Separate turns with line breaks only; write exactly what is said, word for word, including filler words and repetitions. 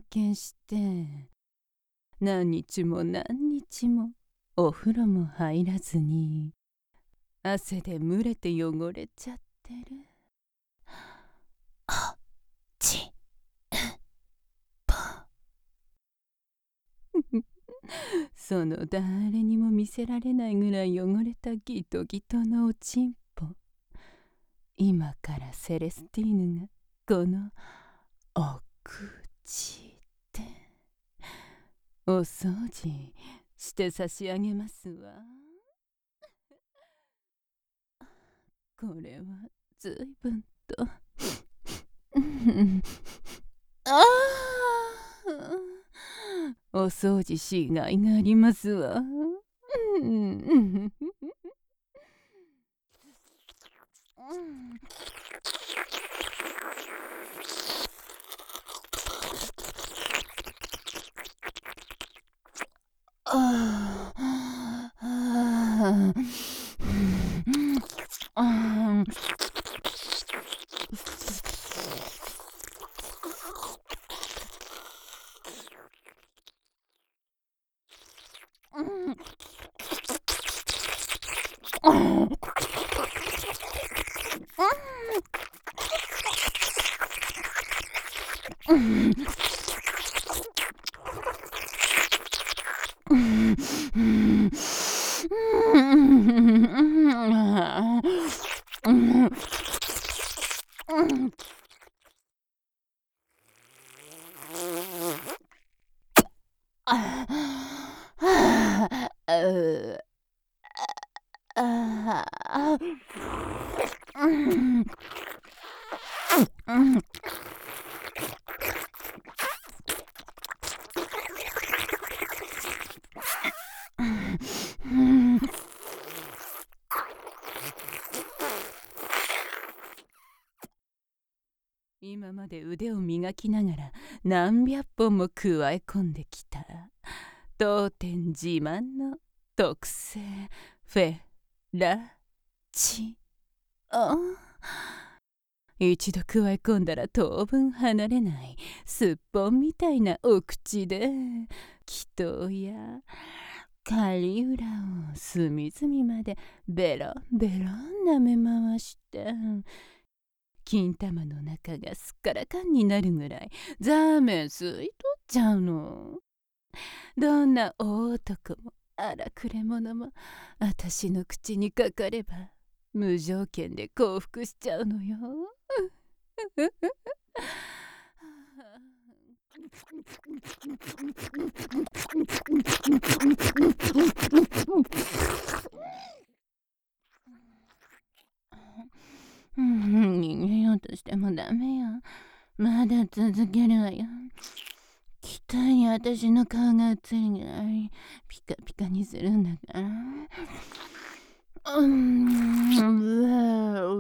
見して何日も何日もお風呂も入らずに汗で蒸れて汚れちゃってる。
あち
その誰にも見せられないぐらい汚れたギトギトのおちんぽ、今からセレスティーヌがこのお口でお掃除して差し上げますわ。これはずいぶんとああ、お掃除しがいがありますわ。あああ今まで腕を磨きながら何百本も加え込んできた当店自慢の特製フェラチオ。一度加え込んだら当分離れないすっぽんみたいなお口で祈祷やカリウラを隅々までベロンベロン舐め回して金玉の中がすっからかんになるぐらいザーメン吸い取っちゃうの。どんな大男も荒くれ者も私の口にかかれば無条件で降伏しちゃうのよ。逃げようとしてもダメよ。まだ続けるわよ。期待に私の顔が映るぐらいピカピカにするんだから。うん、うわ